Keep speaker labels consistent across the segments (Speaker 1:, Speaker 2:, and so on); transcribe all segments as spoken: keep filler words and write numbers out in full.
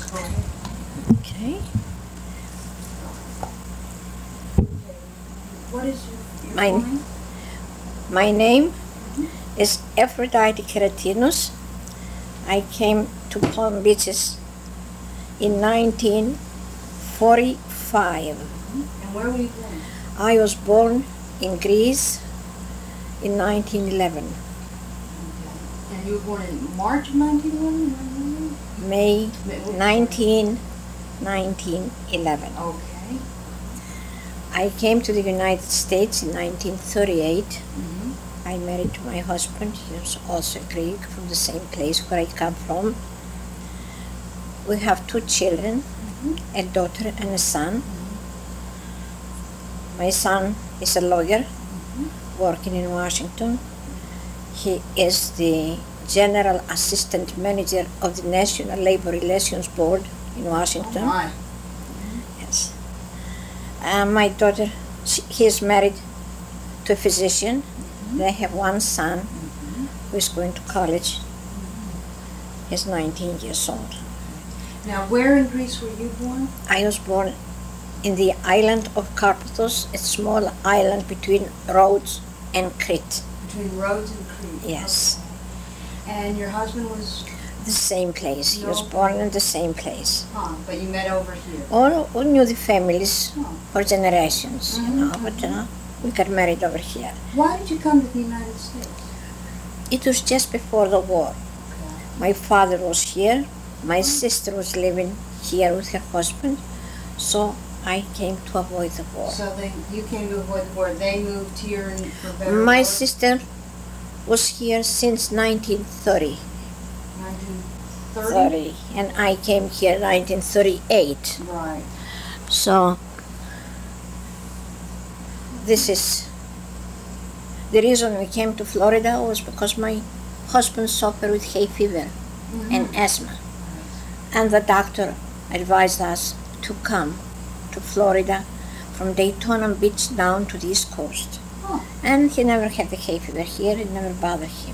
Speaker 1: Okay.
Speaker 2: What is your, your
Speaker 1: My,
Speaker 2: full name?
Speaker 1: my name is Aphrodite Keratinus. I came to Palm Beaches in nineteen forty-five.
Speaker 2: And where were you born?
Speaker 1: I was born in Greece in nineteen eleven.
Speaker 2: Okay. And you were born in March of nineteen eleven?
Speaker 1: May nineteenth, nineteen eleven.
Speaker 2: Okay.
Speaker 1: I came to the United States in nineteen thirty-eight.
Speaker 2: Mm-hmm.
Speaker 1: I married to my husband. He was also Greek, from the same place where I come from. We have two children,
Speaker 2: Mm-hmm.
Speaker 1: a daughter and a son.
Speaker 2: Mm-hmm.
Speaker 1: My son is a lawyer
Speaker 2: Mm-hmm.
Speaker 1: working in Washington. He is the General Assistant Manager of the National Labor Relations Board in Washington.
Speaker 2: Oh my.
Speaker 1: Yes. Uh, my daughter, she, he is married to a physician.
Speaker 2: Mm-hmm.
Speaker 1: They have one son
Speaker 2: Mm-hmm.
Speaker 1: who is going to college. He's nineteen years old.
Speaker 2: Now, where in Greece were you born?
Speaker 1: I was born in the island of Karpathos, a small island between Rhodes and Crete.
Speaker 2: Between Rhodes and Crete.
Speaker 1: Yes.
Speaker 2: Okay. And your husband was,
Speaker 1: The same place. He was
Speaker 2: No.
Speaker 1: born in the same place.
Speaker 2: huh, but you met over here.
Speaker 1: All, all knew the families
Speaker 2: Oh.
Speaker 1: for generations, you
Speaker 2: Mhm,
Speaker 1: know, but uh, we got married over here.
Speaker 2: Why did you come to the United States?
Speaker 1: It was just before the war.
Speaker 2: Okay.
Speaker 1: My father was here. My sister was living here with her husband, so I came to avoid the war.
Speaker 2: So they, you came to avoid the war. They moved here and for better
Speaker 1: My
Speaker 2: work?
Speaker 1: sister was here since nineteen thirty.
Speaker 2: nineteen thirty?
Speaker 1: thirty, and I came here in nineteen thirty-eight.
Speaker 2: Right.
Speaker 1: So this is the reason we came to Florida was because my husband suffered with hay fever
Speaker 2: Mm-hmm.
Speaker 1: and asthma, and the doctor advised us to come to Florida from Daytona Beach down to the East Coast.
Speaker 2: Oh.
Speaker 1: And he never had the hay fever here, it never bothered him.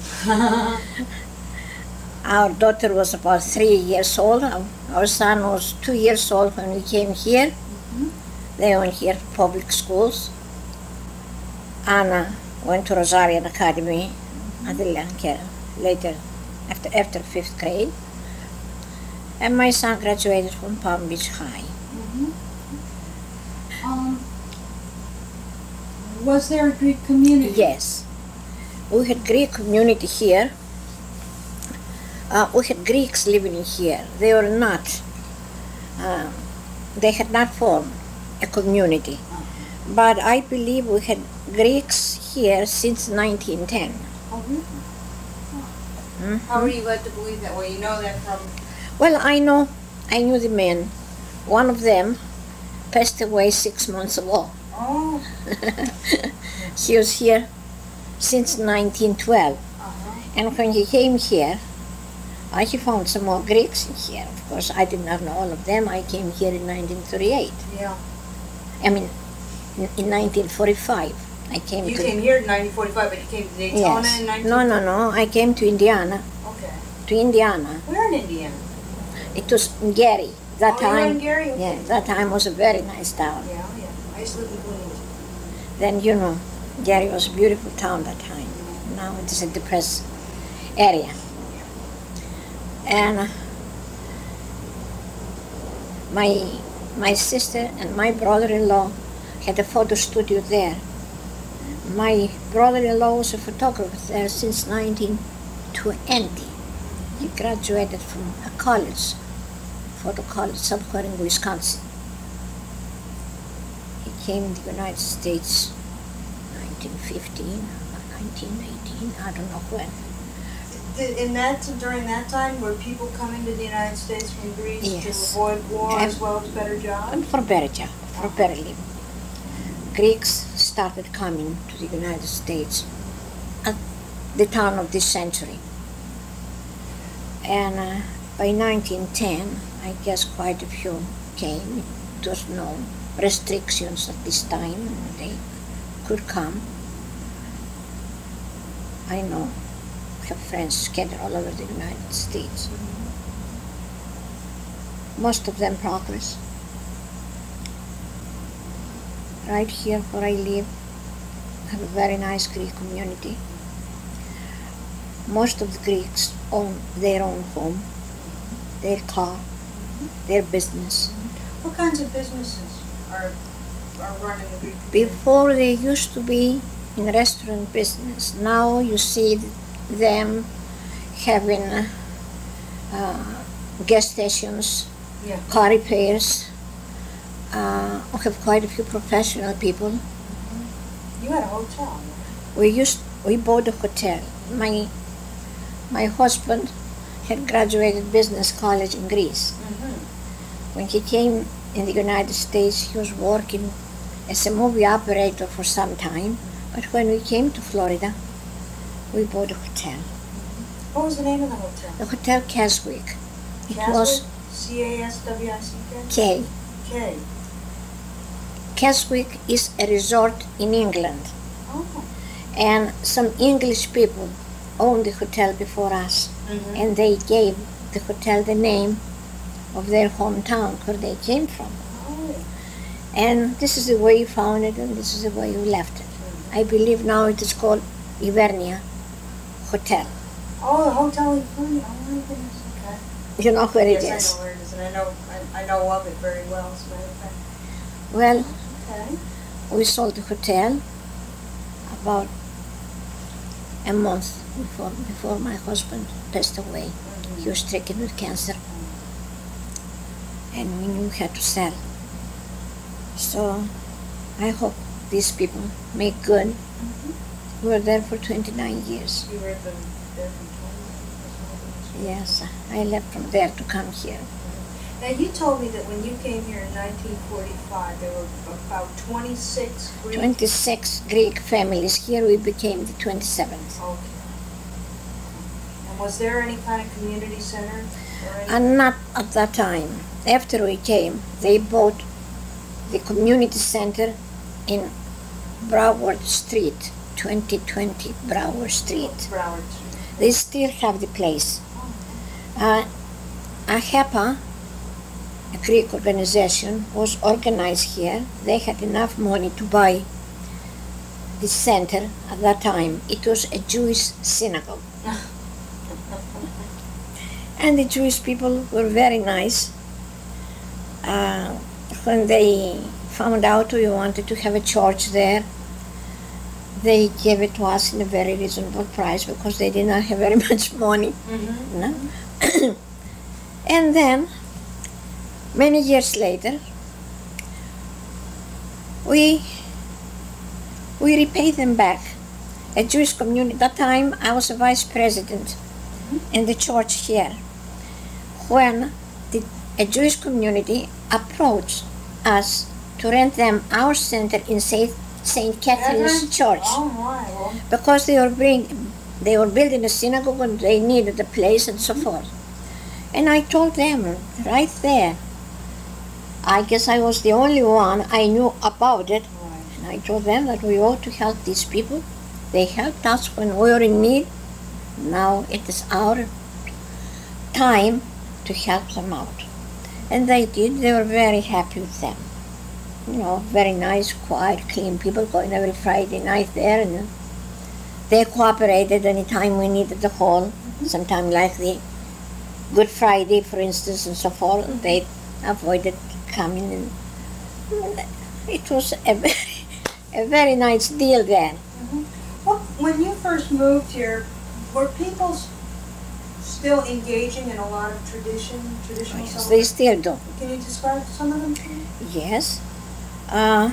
Speaker 1: Our daughter was about three years old. Our, our son was two years old when we came here.
Speaker 2: Mhm.
Speaker 1: They went here to public schools. Anna went to Rosarian Academy until later, after, after fifth grade. And my son graduated from Palm Beach High.
Speaker 2: Mhm. Um, was there a Greek community?
Speaker 1: Yes. We had Greek community here. Uh, we had Greeks living here. They were not, uh, they had not formed a community. But I believe we had Greeks here since nineteen ten.
Speaker 2: Oh, really?
Speaker 1: Hmm?
Speaker 2: How were you led to believe that? Well, you know that from...
Speaker 1: Well, I know, I knew the men. One of them passed away six months ago.
Speaker 2: Oh.
Speaker 1: He was here since nineteen twelve.
Speaker 2: Uh-huh.
Speaker 1: And when he came here, I he found some more Greeks in here. Of course, I did not know all of them. I came here in nineteen thirty-eight.
Speaker 2: Yeah.
Speaker 1: I mean, in, in nineteen forty-five. I came
Speaker 2: You
Speaker 1: to...
Speaker 2: came here in nineteen forty-five, but you came to Daytona
Speaker 1: Yes.
Speaker 2: in nineteen...
Speaker 1: No, no, no. I came to Indiana.
Speaker 2: Okay.
Speaker 1: To Indiana.
Speaker 2: Where in Indiana?
Speaker 1: It was in Gary. That
Speaker 2: Oh, you were
Speaker 1: time...
Speaker 2: in Gary? Okay.
Speaker 1: Yeah, that time was a very nice town.
Speaker 2: Yeah, yeah. I used to live in Queens.
Speaker 1: Then, you know, Gary was a beautiful town that time. Now it is a depressed area. And uh, my, my sister and my brother-in-law had a photo studio there. My brother-in-law was a photographer there since nineteen twenty. He graduated from a college, photo college somewhere in Wisconsin. He came to the United States nineteen fifteen or nineteen eighteen, I don't know when.
Speaker 2: Did, in that, during that time, were people coming to the United States from Greece
Speaker 1: Yes.
Speaker 2: to avoid war
Speaker 1: And-
Speaker 2: as well as better jobs?
Speaker 1: And for better job, for better living. Greeks started coming to the United States at the turn of this century. And uh, by nineteen ten, I guess quite a few came. There was no restrictions at this time. They could come. I know I have friends scattered all over the United States. most of them progress. Right here where I live, I have a very nice Greek community. Most of the Greeks own their own home, their car, their business.
Speaker 2: What kinds of businesses are are running the Greek community?
Speaker 1: Before they used to be in restaurant business. Now you see them having uh, uh, gas stations,
Speaker 2: Yeah.
Speaker 1: car repairs. Uh, we have quite a few professional people.
Speaker 2: You had a hotel. right?
Speaker 1: We used we bought a hotel. My my husband had graduated business college in Greece. When he came in the United States, he was working as a movie operator for some time. But when we came to Florida, we bought a hotel.
Speaker 2: What was the name of the hotel?
Speaker 1: The Hotel Caswick. It
Speaker 2: Caswick?
Speaker 1: was
Speaker 2: C A S W I C K?
Speaker 1: K.
Speaker 2: K.
Speaker 1: Caswick is a resort in England,
Speaker 2: Oh.
Speaker 1: and some English people owned the hotel before us,
Speaker 2: Mhm.
Speaker 1: and they gave the hotel the name of their hometown where they came from.
Speaker 2: Oh.
Speaker 1: And this is the way you found it, and this is the way you left it. I believe now it is called Ivernia Hotel.
Speaker 2: Oh, the hotel in Florida. Oh my goodness. Okay.
Speaker 1: You know where it
Speaker 2: yes,
Speaker 1: is.
Speaker 2: I know where it is, and I know I, I know of it very well. As a matter of fact.
Speaker 1: Well,
Speaker 2: Okay.
Speaker 1: we sold the hotel about a month before before my husband passed away.
Speaker 2: Mhm.
Speaker 1: He was stricken with cancer, and we knew we had to sell. So I hope these people make good. We were there for twenty-nine years.
Speaker 2: You were at the, there from twenty.
Speaker 1: Yes, I left from there to come here.
Speaker 2: Now you told me that when you came here in nineteen forty-five, there were about twenty-six Greek.
Speaker 1: twenty-six Greek families. Here we became the twenty-seventh.
Speaker 2: Okay. And was there any kind of community center or any?
Speaker 1: And not at that time. After we came, they bought the community center in Broward Street, twenty twenty Broward Street.
Speaker 2: Broward Street.
Speaker 1: They still have the place. Uh, A H E P A, a Greek organization, was organized here. They had enough money to buy the center at that time. It was a Jewish synagogue. And the Jewish people were very nice. Uh, when they found out we wanted to have a church there, they gave it to us in a very reasonable price because they did not have very much money.
Speaker 2: Mm-hmm.
Speaker 1: No? And then, many years later, we we repaid them back. A Jewish community. At that time, I was a vice president in the church here. When the, a Jewish community approached us to rent them our center in Saint Saint Catherine's Church,
Speaker 2: Oh my. Well,
Speaker 1: because they were bring, they were building a synagogue and they needed a place and so forth. And I told them right there. I guess I was the only one I knew about it.
Speaker 2: right.
Speaker 1: And I told them that we ought to help these people. They helped us when we were in need. Now it is our time to help them out. And they did. They were very happy with them. You know, very nice, quiet, clean people going every Friday night there. And they cooperated anytime we needed the hall. Sometime like the Good Friday, for instance, and so forth. They avoided coming. And it was a very, a very nice deal there.
Speaker 2: Well, when you first moved here, were people s- still engaging in a lot of tradition, traditional
Speaker 1: Yes, they
Speaker 2: celebrations?
Speaker 1: still do.
Speaker 2: Can you describe some of them to me?
Speaker 1: Yes. Uh,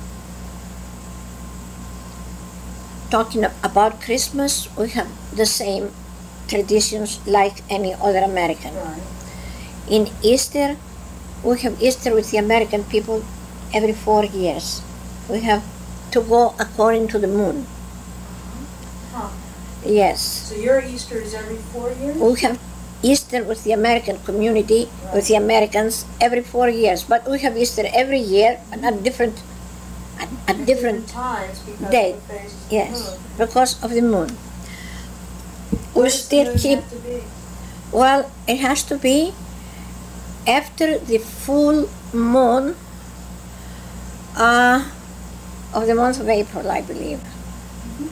Speaker 1: talking ab- about Christmas, we have the same traditions like any other American.
Speaker 2: Right.
Speaker 1: In Easter, we have Easter with the American people every four years. We have to go according to the moon.
Speaker 2: Huh.
Speaker 1: Yes.
Speaker 2: So your Easter is every four years?
Speaker 1: We have Easter with the American community, with the Americans, every four years. But we have Easter every year, but at different, at, at different,
Speaker 2: times because
Speaker 1: day.
Speaker 2: of the phases of the
Speaker 1: yes,
Speaker 2: moon.
Speaker 1: because of the moon.
Speaker 2: What
Speaker 1: We
Speaker 2: does the
Speaker 1: still
Speaker 2: moon
Speaker 1: keep,
Speaker 2: have to be?
Speaker 1: well, it has to be after the full moon uh, of the month of April, I believe.
Speaker 2: Mm-hmm.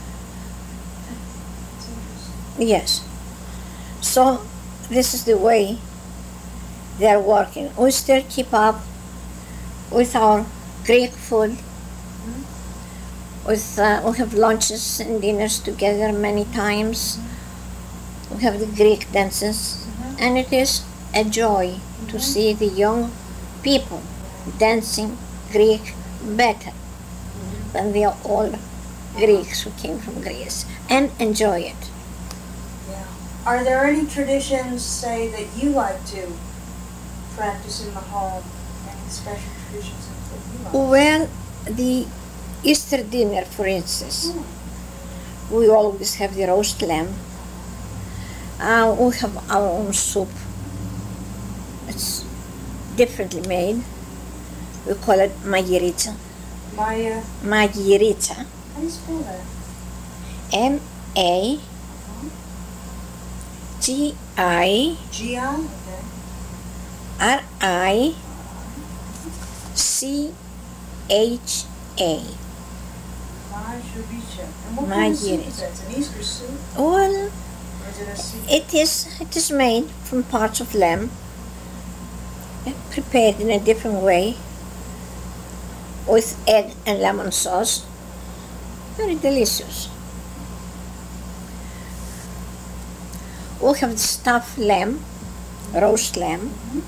Speaker 2: That's interesting.
Speaker 1: Yes. So this is the way they are working. We still keep up with our Greek food.
Speaker 2: Mm-hmm.
Speaker 1: With uh, we have lunches and dinners together many times.
Speaker 2: Mm-hmm.
Speaker 1: We have the Greek dances,
Speaker 2: Mm-hmm.
Speaker 1: and it is a joy to
Speaker 2: Mhm.
Speaker 1: see the young people dancing Greek better
Speaker 2: Mm-hmm.
Speaker 1: than the old Greeks who came from Greece, and enjoy it.
Speaker 2: Yeah. Are there any traditions, say, that you like to practice in the home? Any special traditions that you like?
Speaker 1: Well, the Easter dinner, for instance,
Speaker 2: Mm.
Speaker 1: we always have the roast lamb. Uh, we have our own soup. It's differently made. We call it magirica.
Speaker 2: Maya,
Speaker 1: Magirica.
Speaker 2: how do you spell that?
Speaker 1: M A G I
Speaker 2: G I? Okay.
Speaker 1: R I C H A.
Speaker 2: Majorica. And what kind of soup
Speaker 1: Magirica.
Speaker 2: is that? It's an Easter soup?
Speaker 1: Well,
Speaker 2: Or is it a soup?
Speaker 1: it is it is made from parts of lamb, eh, prepared in a different way, with egg and lemon sauce. Very delicious. We have the stuffed lamb, roast lamb,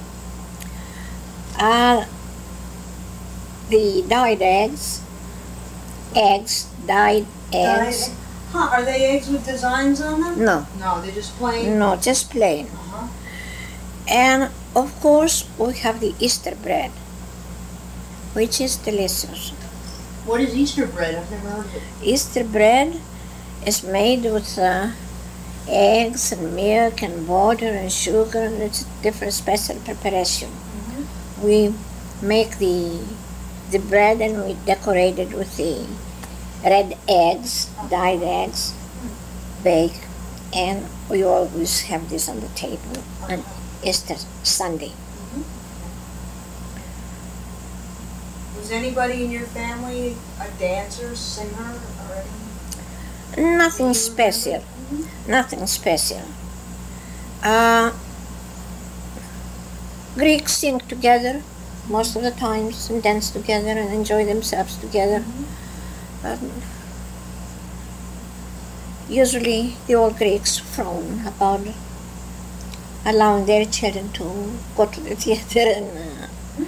Speaker 1: uh, the dyed eggs, eggs, dyed eggs.
Speaker 2: Dyed- Huh, are they eggs with designs on them?
Speaker 1: No,
Speaker 2: No, they're just plain?
Speaker 1: no, just plain.
Speaker 2: Uh-huh.
Speaker 1: And of course, we have the Easter bread, which is delicious.
Speaker 2: What is Easter bread? I've never heard of it.
Speaker 1: Easter bread is made with uh, eggs and milk and water and sugar, and it's a different special preparation.
Speaker 2: Mm-hmm.
Speaker 1: We make the the bread and we decorate it with the red eggs, dyed eggs, bake, and we always have this on the table on Easter Sunday.
Speaker 2: Was anybody in your family a dancer, singer, or anything?
Speaker 1: Nothing
Speaker 2: Do you
Speaker 1: special.
Speaker 2: remember?
Speaker 1: Nothing special. Uh, Greeks sing together most of the times and dance together and enjoy themselves together. But usually the old Greeks frown about allowing their children to go to the theater, and uh,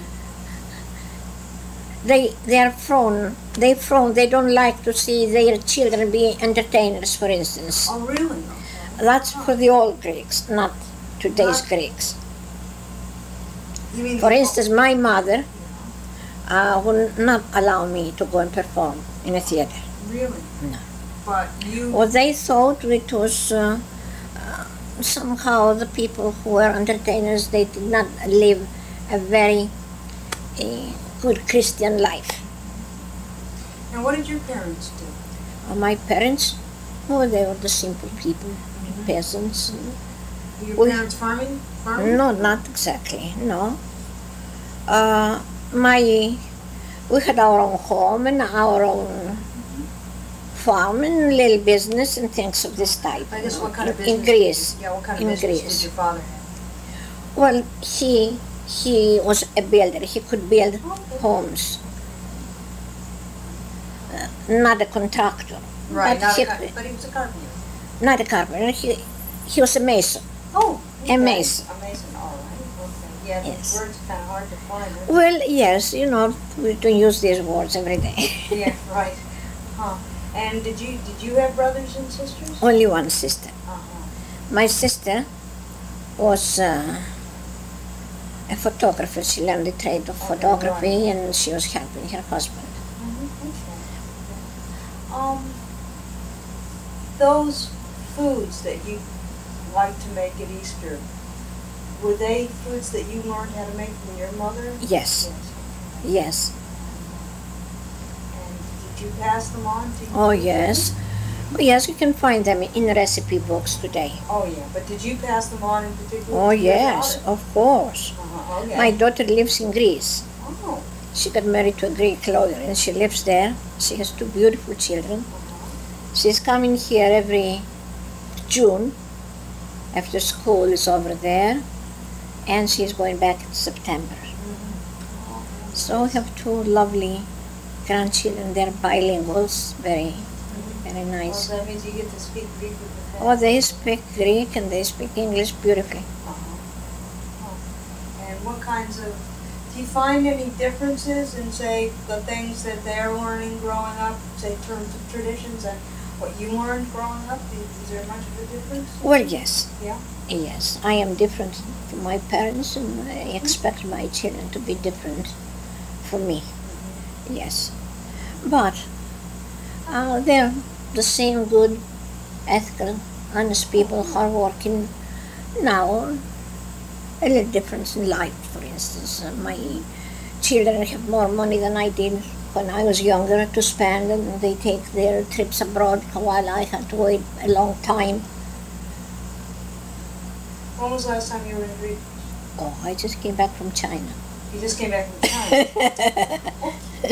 Speaker 1: they they are frown. They frown. They don't like to see their children be entertainers, for instance.
Speaker 2: Oh, really?
Speaker 1: That's for the old Greeks, not today's
Speaker 2: Not-
Speaker 1: Greeks.
Speaker 2: You mean
Speaker 1: For
Speaker 2: the-
Speaker 1: instance, my mother uh, would not allow me to go and perform in a theater.
Speaker 2: Really?
Speaker 1: No.
Speaker 2: But you.
Speaker 1: Well, they thought it was uh, uh, somehow the people who were entertainers, they did not live a very uh, good Christian life.
Speaker 2: And what did your parents do?
Speaker 1: Uh, my parents, well, they were the simple people, peasants.
Speaker 2: Were your
Speaker 1: We-
Speaker 2: parents farming? Farming?
Speaker 1: No, not exactly, no. Uh, my, we had our own home and our own farm and little business and things of this type.
Speaker 2: I guess what kind of
Speaker 1: in,
Speaker 2: business?
Speaker 1: in Greece.
Speaker 2: Did you, yeah, what kind of
Speaker 1: in
Speaker 2: business
Speaker 1: Greece.
Speaker 2: did your father have?
Speaker 1: Well, he he was a builder. He could build
Speaker 2: Okay.
Speaker 1: homes. Uh, not a contractor.
Speaker 2: Right,
Speaker 1: but
Speaker 2: not
Speaker 1: he,
Speaker 2: a, car- but he was a carpenter.
Speaker 1: not a carpenter. He he was a mason.
Speaker 2: Oh,
Speaker 1: A
Speaker 2: okay.
Speaker 1: mason.
Speaker 2: A mason, all right. Okay. Yeah,
Speaker 1: Yes.
Speaker 2: the word's kind of hard to find. Isn't it?
Speaker 1: Well, yes, you know, we don't use these words every day.
Speaker 2: Yeah, right. Huh. And did you did you have brothers and sisters?
Speaker 1: Only one sister.
Speaker 2: Uh-huh.
Speaker 1: My sister was uh, a photographer. She learned the trade of
Speaker 2: Okay,
Speaker 1: photography,
Speaker 2: right.
Speaker 1: and she was helping her husband.
Speaker 2: Mhm, okay. Um, those foods that you like to make at Easter, were they foods that you learned how to make from your mother?
Speaker 1: Yes, yes.
Speaker 2: And did you pass them on to your
Speaker 1: Oh, yes. Oh, yes, you can find them in recipe books today.
Speaker 2: Oh, yeah, but did you pass them on in particular?
Speaker 1: Oh,
Speaker 2: to your
Speaker 1: yes,
Speaker 2: daughter?
Speaker 1: of course.
Speaker 2: Uh-huh, okay.
Speaker 1: My daughter lives in Greece.
Speaker 2: Oh.
Speaker 1: She got married to a Greek lawyer and she lives there. She has two beautiful children.
Speaker 2: Uh-huh.
Speaker 1: She's coming here every June after school is over there, and she's going back in September.
Speaker 2: Mm-hmm. Oh,
Speaker 1: So we have two lovely grandchildren. They're bilinguals, very,
Speaker 2: mm-hmm.
Speaker 1: very
Speaker 2: Well,
Speaker 1: nice.
Speaker 2: that means you get to speak Greek with the family.
Speaker 1: Oh, they speak Greek and they speak English beautifully.
Speaker 2: Uh-huh. Oh. And what kinds of, do you find any differences in, say, the things that they're learning growing up, say, in terms of traditions, and what you learned growing up? Is, is there much of a difference?
Speaker 1: Well, yes,
Speaker 2: Yeah?
Speaker 1: yes. I am different from my parents and I expect my children to be different from me.
Speaker 2: Mm-hmm.
Speaker 1: Yes. But uh, they're the same good, ethical, honest people, hardworking. Now, a little difference in life, for instance. Uh, my children have more money than I did when I was younger to spend, and they take their trips abroad while I had to wait a long time.
Speaker 2: When was the last time you were in Greece?
Speaker 1: Oh, I just came back from China.
Speaker 2: You just came back from China.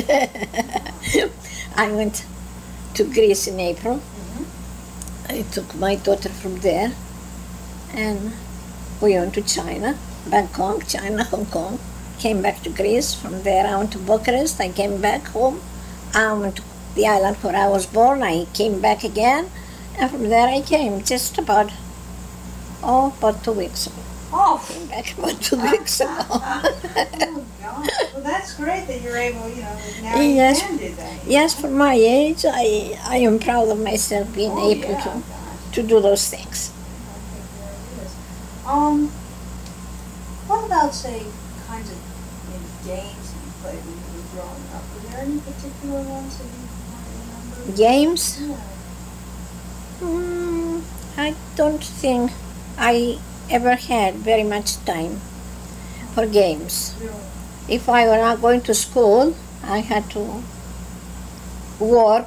Speaker 1: I went to Greece in April.
Speaker 2: Mm-hmm.
Speaker 1: I took my daughter from there, and we went to China, Bangkok, China, Hong Kong. Came back to Greece. From there I went to Bucharest. I came back home. I went to the island where I was born. I came back again, and from there I came just about, oh, about two weeks ago.
Speaker 2: Oh!
Speaker 1: Came back about two weeks ago.
Speaker 2: Oh, God. Well, that's great that you're able, you know, now you
Speaker 1: Yes.
Speaker 2: can do that.
Speaker 1: Yes, for my age, I, I am proud of myself being
Speaker 2: Oh,
Speaker 1: able
Speaker 2: yeah,
Speaker 1: to,
Speaker 2: gosh.
Speaker 1: to do those things.
Speaker 2: Okay, there it is. Um, what about, say, kinds of maybe games that you played when you were growing up? Were there any particular ones that you might remember?
Speaker 1: Games?
Speaker 2: Yeah.
Speaker 1: Mm, I don't think I ever had very much time for games.
Speaker 2: Really?
Speaker 1: If I were not going to school, I had to work.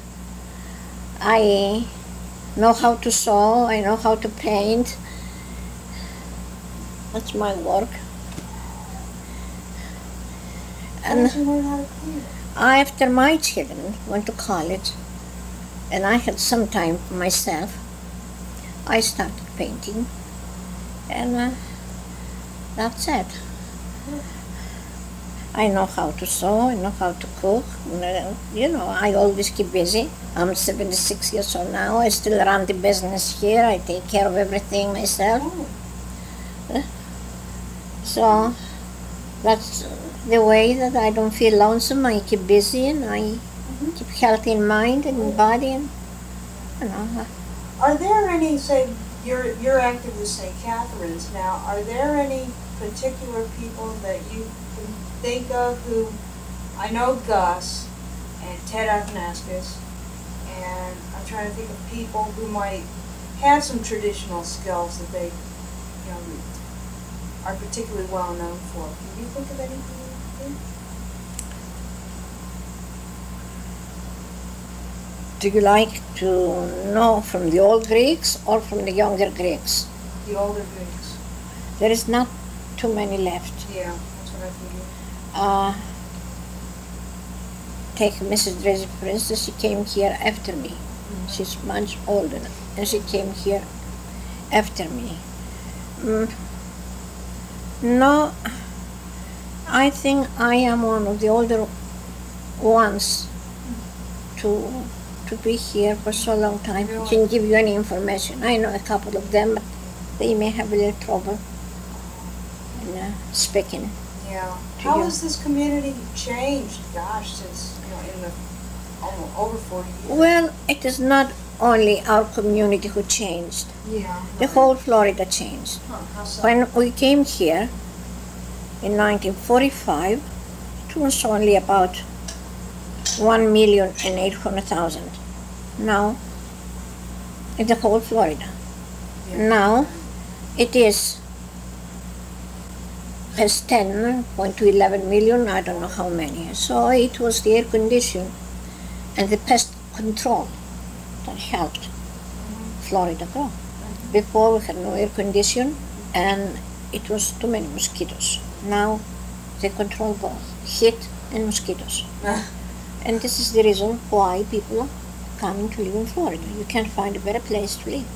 Speaker 1: I know how to sew, I know how to paint. That's my work.
Speaker 2: How
Speaker 1: And
Speaker 2: did you learn how to paint?
Speaker 1: after my children went to college and I had some time for myself, I started painting, and uh, that's it. I know how to sew, I know how to cook. You know, I always keep busy. I'm seventy-six years old now. I still run the business here. I take care of everything myself.
Speaker 2: Oh.
Speaker 1: So that's the way that I don't feel lonesome. I keep busy and I
Speaker 2: Mm-hmm.
Speaker 1: keep healthy in mind and in body. And, you know,
Speaker 2: Are there any, say, you're, you're active with Saint Catherine's now, are there any particular people that you can think of who, I know Gus and Ted Athanascus, and I'm trying to think of people who might have some traditional skills that they, you know, are particularly well known for. Can you think of anything?
Speaker 1: do you like to know from the old Greeks or from the younger Greeks?
Speaker 2: The older Greeks.
Speaker 1: There is not too many left.
Speaker 2: Yeah, that's what I figured.
Speaker 1: Uh, take Missus Drizzy, for instance. She came here after me.
Speaker 2: Mm-hmm.
Speaker 1: She's much older, and she came here after me. Mm. No, I think I am one of the older ones to to be here for so long time.
Speaker 2: Really?
Speaker 1: Can give you any information. I know a couple of them, but they may have a little trouble in uh, speaking.
Speaker 2: Yeah.
Speaker 1: To
Speaker 2: How
Speaker 1: you.
Speaker 2: has this community changed, gosh, since, you know, in the almost over forty years?
Speaker 1: Well, it is not only our community who changed.
Speaker 2: Yeah.
Speaker 1: The whole Florida changed.
Speaker 2: Huh, how so?
Speaker 1: When we came here in nineteen forty-five, it was only about one million and eight hundred thousand. Now, in the whole Florida.
Speaker 2: Yeah.
Speaker 1: Now, it is has ten point to eleven million, I don't know how many. So it was the air condition and the pest control that helped Florida grow. Before we had no air condition and it was too many mosquitoes. Now they control both heat and mosquitoes. And this is the reason why people are coming to live in Florida. You can't find a better place to live.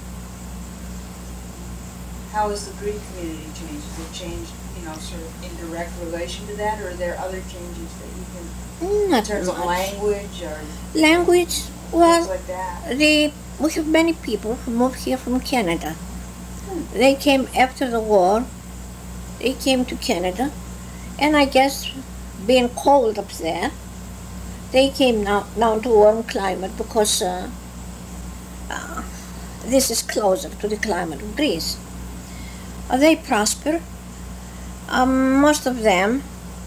Speaker 2: How has the Greek community changed? Has it changed, you know, sort of in direct relation to that, or are there other changes that you can,
Speaker 1: Not
Speaker 2: in terms
Speaker 1: much.
Speaker 2: of language or
Speaker 1: Language,
Speaker 2: things
Speaker 1: well,
Speaker 2: like that?
Speaker 1: the, we have many people who moved here from Canada. They came after the war. They came to Canada, and I guess being cold up there, they came now down to warm climate because uh, uh, this is closer to the climate of Greece. Uh, they prosper. Um, most of them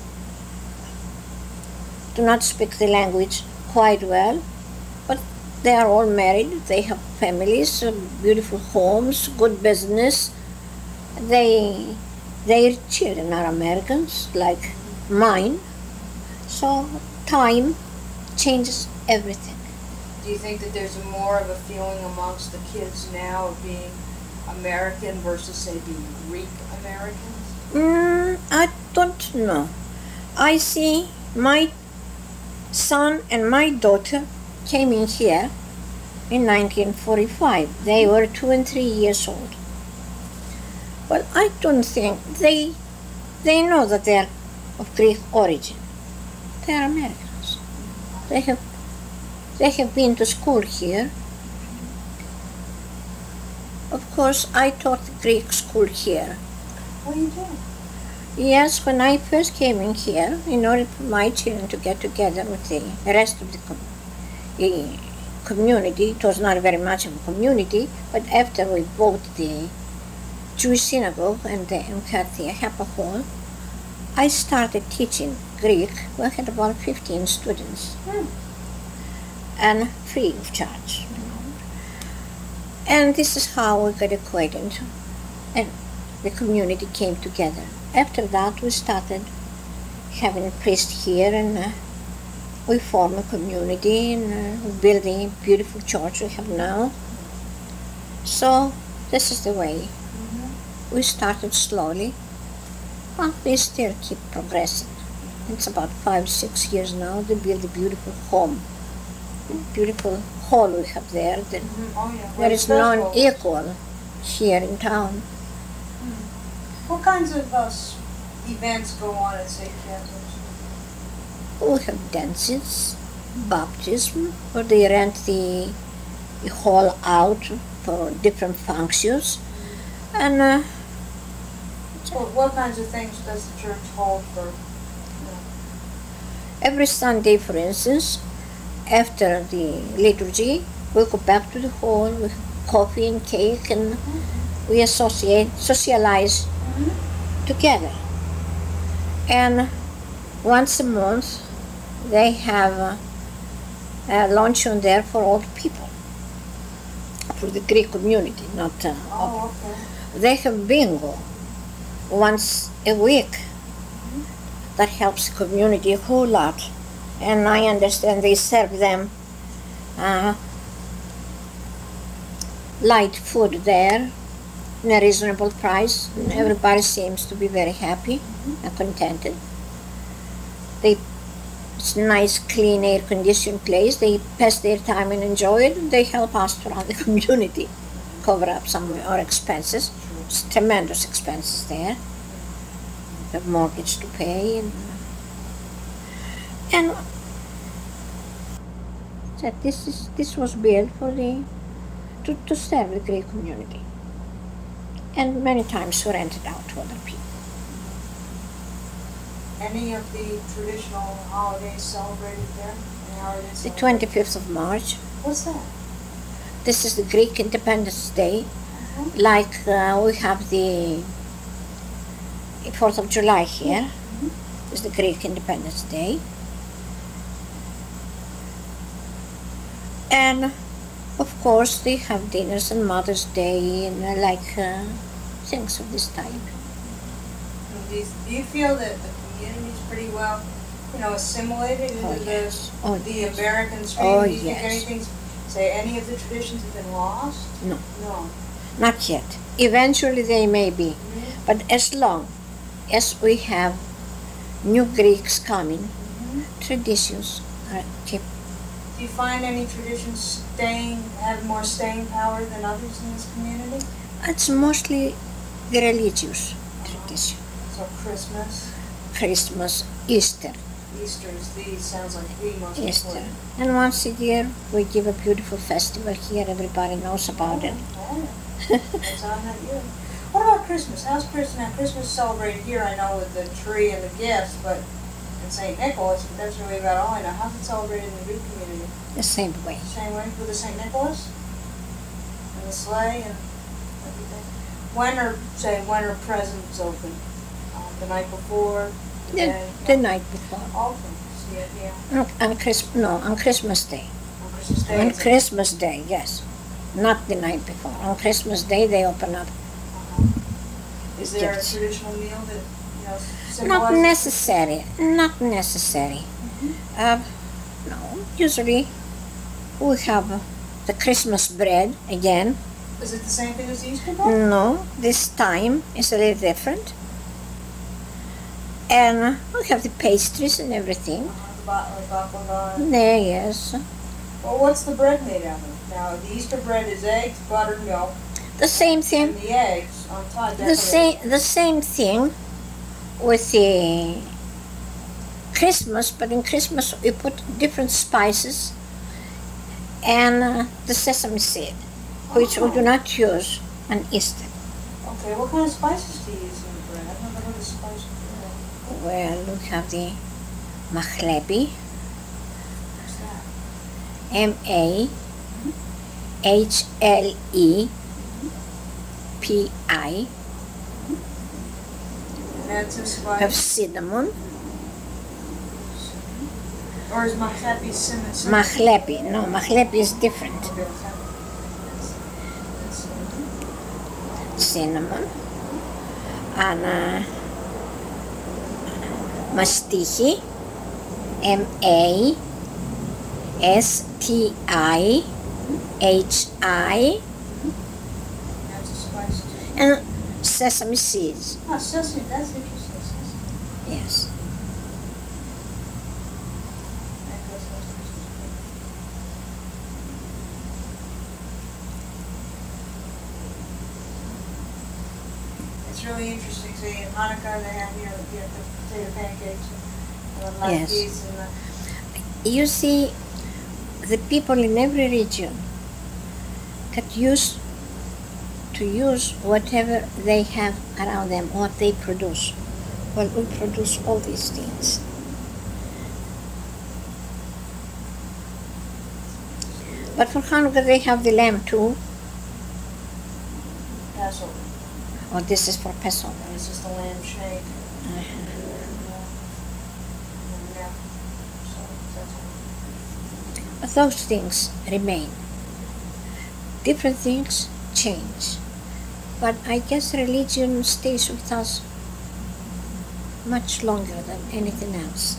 Speaker 1: do not speak the language quite well, but they are all married. They have families, uh, beautiful homes, good business. They, their children are Americans, like mine. So time changes everything.
Speaker 2: Do you think that there's more of a feeling amongst the kids now of being American versus, say, being Greek Americans?
Speaker 1: Mm, I don't know. I see my son and my daughter came in here in nineteen forty-five. They were two and three years old. Well, I don't think they they know that they are of Greek origin. They are Americans. They have they have been to school here. Of course, I taught Greek school here.
Speaker 2: What do you do?
Speaker 1: Yes, when I first came in here, in order for my children to get together with the rest of the, com- the community, it was not very much of a community, but after we bought the Jewish synagogue and the and had the Hapa Hall, I started teaching Greek. We had about fifteen students,
Speaker 2: Hmm.
Speaker 1: and free of charge. you know. And this is how we got acquainted, and the community came together. After that, we started having priests here, and uh, we formed a community and uh, building a beautiful church we have now. So this is the way. We started slowly, but we still keep progressing. It's about five, six years now. They build a beautiful home, beautiful hall we have there. That
Speaker 2: Oh, yeah.
Speaker 1: there is none equal here in town.
Speaker 2: What kinds of uh, s- events go on at Saint Catherine's?
Speaker 1: We have dances, baptism, or they rent the, the hall out for different functions. And uh,
Speaker 2: Well, what kinds of things does the church hold for? You know?
Speaker 1: every Sunday, for instance, after the liturgy, we go back to the hall with coffee and cake, and we associate, socialize together. And once a month, they have a, a luncheon there for all the people, for the Greek community, not uh,
Speaker 2: Oh, okay.
Speaker 1: they have bingo once a week. That helps the community a whole lot. And I understand they serve them uh, light food there in a reasonable price. And everybody seems to be very happy and contented. They, it's a nice, clean, air-conditioned place. They pass their time and enjoy it. And they help us to run the community, cover up some of our expenses. It's tremendous expenses there. We have mortgage to pay, and and that this is this was built for the to, to serve the Greek community. And many times we rent it out to other people.
Speaker 2: Any of the traditional holidays celebrated there? Any holidays
Speaker 1: The
Speaker 2: celebrated?
Speaker 1: twenty-fifth of March.
Speaker 2: What's that?
Speaker 1: This is the Greek Independence Day.
Speaker 2: Uh-huh.
Speaker 1: Like uh, we have the fourth of July here. Is the Greek Independence Day. And of course they have dinners on Mother's Day and uh, like uh, things of this type.
Speaker 2: Do you, do you feel that the community is pretty well, you know, assimilated into
Speaker 1: Oh,
Speaker 2: the
Speaker 1: yes. Oh,
Speaker 2: the
Speaker 1: yes.
Speaker 2: American stream?
Speaker 1: Oh,
Speaker 2: Do you think
Speaker 1: yes.
Speaker 2: anything's say any of the traditions have been lost?
Speaker 1: No.
Speaker 2: No.
Speaker 1: Not yet. Eventually they may be.
Speaker 2: Mm-hmm.
Speaker 1: But as long as we have new Greeks coming,
Speaker 2: Mm-hmm.
Speaker 1: traditions are kept.
Speaker 2: Do you find any traditions staying, have more staying power than others in this community?
Speaker 1: It's mostly the religious tradition.
Speaker 2: So Christmas,
Speaker 1: Christmas, Easter,
Speaker 2: Easter is the, sounds like the most
Speaker 1: Easter.
Speaker 2: important.
Speaker 1: And once a year we give a beautiful festival here. Everybody knows about it.
Speaker 2: Oh, that's on that year. What about Christmas? How's Christmas? Now Christmas is celebrated here, I know, with the tree and the gifts, but in Saint Nicholas, that's really about all I know. How's it celebrated in the Greek community?
Speaker 1: The same way.
Speaker 2: Same way with the Saint Nicholas? And the sleigh and everything? When are, say, when are presents open? Um, the night before? The,
Speaker 1: The,
Speaker 2: day?
Speaker 1: the night before.
Speaker 2: Okay, see it, yeah.
Speaker 1: On, on Christ, no, on Christmas Day.
Speaker 2: On Christmas Day?
Speaker 1: On
Speaker 2: is it?
Speaker 1: Christmas Day, yes. Not the night before. On Christmas Day they open up.
Speaker 2: Uh-huh. Is there a
Speaker 1: Gifts.
Speaker 2: traditional meal that, you know,
Speaker 1: Not
Speaker 2: symbolizes?
Speaker 1: necessary. Not necessary.
Speaker 2: Mhm.
Speaker 1: Uh, no, usually we have the Christmas bread again.
Speaker 2: Is it the same thing as the Easter bread?
Speaker 1: No, this time is a little different. And we have the pastries and everything.
Speaker 2: Uh-huh, the ba- like baklava.
Speaker 1: There, yes.
Speaker 2: Well, what's the bread made out of? Now, the Easter bread is eggs, butter, milk,
Speaker 1: The same
Speaker 2: and
Speaker 1: thing.
Speaker 2: the eggs on top.
Speaker 1: The same, the same thing with the Christmas, but in Christmas we put different spices and uh, the sesame seed, which we do not use on Easter.
Speaker 2: Okay, what kind of spices do you use in the bread? I've never heard of spices bread.
Speaker 1: Well, we have the mahlepi,
Speaker 2: What's that?
Speaker 1: M A H L E P I.
Speaker 2: And that's a
Speaker 1: We
Speaker 2: spice.
Speaker 1: have cinnamon,
Speaker 2: Or is machepi cinnamon? cinnamon?
Speaker 1: mahlepi. No, mahlepi is different.
Speaker 2: Okay, that's- that's- that's-
Speaker 1: Cinnamon, and uh, mastichi, M A S T I H I,
Speaker 2: That's a spice too.
Speaker 1: and sesame seeds.
Speaker 2: Oh, sesame, that's interesting. Sesame.
Speaker 1: Yes.
Speaker 2: That goes with Christmas cake. It's really interesting. See, in Hanukkah they have, you know, you have the potato pancakes and the
Speaker 1: Yes.
Speaker 2: latkes and the,
Speaker 1: You see, the people in every region get used to use whatever they have around them, what they produce. Well, we produce all these things. But for Hanukkah they have the lamb too.
Speaker 2: Passover.
Speaker 1: Oh, this is for Passover.
Speaker 2: And it's just a lamb shank.
Speaker 1: Uh-huh.
Speaker 2: Yeah. Yeah. So that's all.
Speaker 1: But those things remain. Different things change. But I guess religion stays with us much longer than anything else.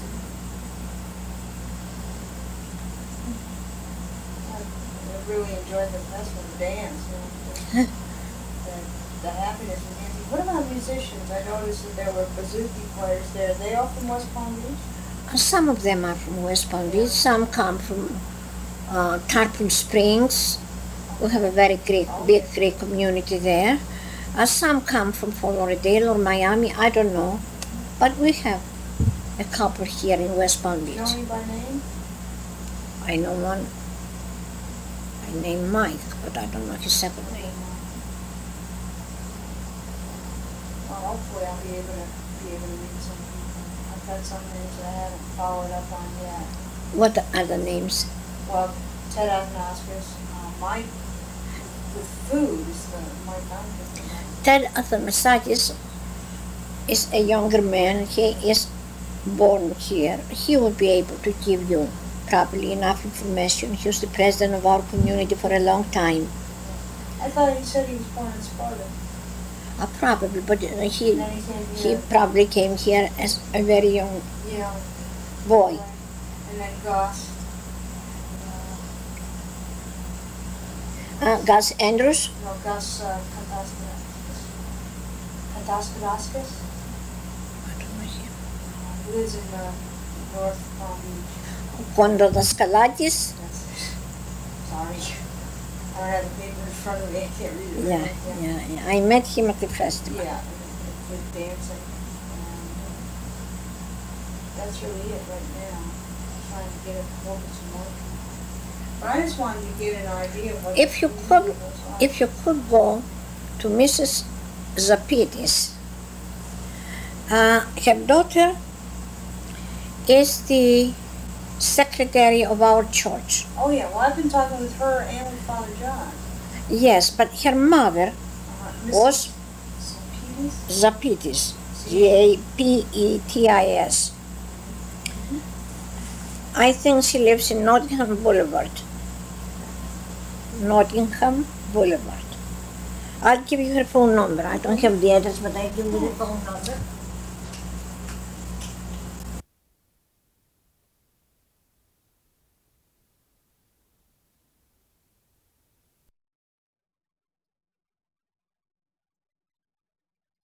Speaker 2: I really enjoyed the festival, the dance, you know, the, the happiness and dancing. What about musicians? I noticed that there were bouzouki players there. Are they all from West Palm Beach?
Speaker 1: Some of them are from West Palm Beach, some come from uh, Tarpon Springs. We have a very great, big Greek community there. Uh, some come from Fort Lauderdale or Miami, I don't know. But we have a couple here in West Palm
Speaker 2: Do
Speaker 1: Beach.
Speaker 2: you know any by name?
Speaker 1: I know one, I name Mike, but I don't know his second name.
Speaker 2: Well, hopefully I'll be able to be able to meet some people. I've got some names that I haven't followed up on yet.
Speaker 1: What are the names?
Speaker 2: Well, Ted Athanascus, uh, Mike, the food is the Mike Duncan.
Speaker 1: Ted Athanasakis is a younger man. He is born here. He will be able to give you probably enough information. He was the president of our community for a long time.
Speaker 2: I thought he said he was born in Sparta.
Speaker 1: Uh, probably, but uh,
Speaker 2: And
Speaker 1: he
Speaker 2: then he came
Speaker 1: he
Speaker 2: here.
Speaker 1: probably came here as a very young
Speaker 2: Yeah.
Speaker 1: boy.
Speaker 2: And then Goss.
Speaker 1: Uh, Gus Andrews?
Speaker 2: No, Gus uh, Kataskadaskas.
Speaker 1: I don't know him.
Speaker 2: He lives in uh, North Palm Beach.
Speaker 1: Kondo Daskalatis?
Speaker 2: That's, sorry. I don't have the paper in front of me. I can't read it.
Speaker 1: Yeah,
Speaker 2: right now.
Speaker 1: yeah, yeah. I met him at the festival.
Speaker 2: Yeah, with dancing. And uh, that's really it right now. I'm trying to get it over some more people. But I just wanted to get an idea of what
Speaker 1: If you
Speaker 2: the
Speaker 1: could,
Speaker 2: community was like.
Speaker 1: if you could go to Missus Zapitis, uh, her daughter is the secretary of our church.
Speaker 2: Oh yeah, well I've been talking with her and with Father John.
Speaker 1: Yes, but her mother
Speaker 2: Uh,
Speaker 1: was
Speaker 2: Zapitis?
Speaker 1: Zapitis, G A P E T I S. I think she lives in Nottingham Boulevard. Nottingham Boulevard. I'll give you her phone number. I don't have the address, but I'll give you the phone number.